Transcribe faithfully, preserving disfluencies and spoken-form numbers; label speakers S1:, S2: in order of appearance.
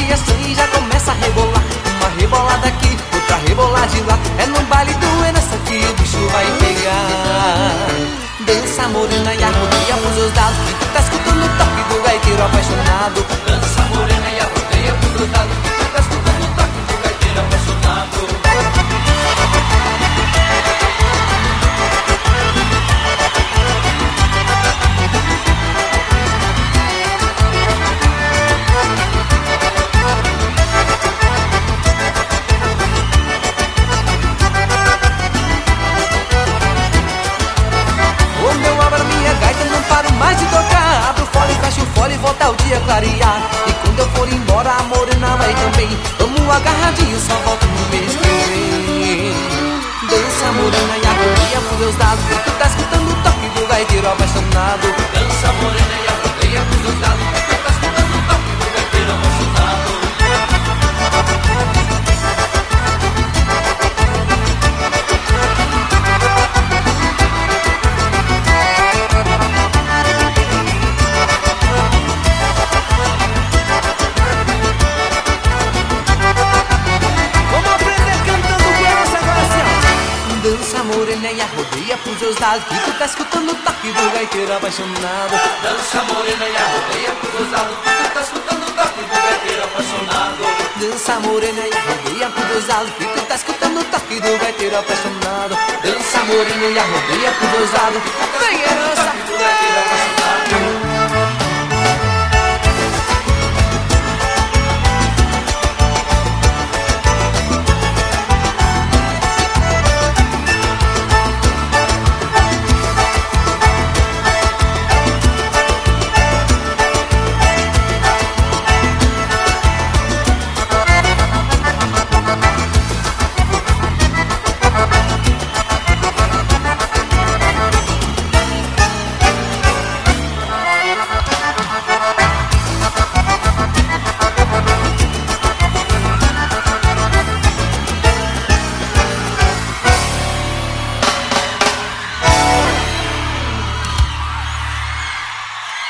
S1: judiação e já começa a rebolar. Uma rebolada aqui, outra rebolada de lá. É no baile do herança que o bicho vai pegar. Dança morena e arrodeia pros dados, que tu tá escutando o toque do gaiteiro apaixonado.
S2: Dança morena e arrodeia pros dados, que tu tá escutando o toque do gaiteiro apaixonado.
S1: Mais de tocar, abro o fole, fecho o fole e volta o dia clarear. E quando eu for embora a morena vai também. Tamo agarradinho, só volto no mês que vem. Dança morena e arrodeia pros meus dados, tu tá escutando o toque do gaiteiro apaixonado.
S2: Dança morena e arrodeia pros meus dados, tu tá escutando o toque do gaiteiro apaixonado.
S1: Dança morena e arrodeia pros seus lados, que tu tá escutando o toque do gaiteiro apaixonado.
S2: Dança morena e arrodeia pros seus lados, que tu tá escutando o toque do gaiteiro apaixonado.
S1: Dança morena e arrodeia pros seus lados, que tu tá escutando o toque do gaiteiro apaixonado. Dança morena e arrodeia pros seus lados, vem herança.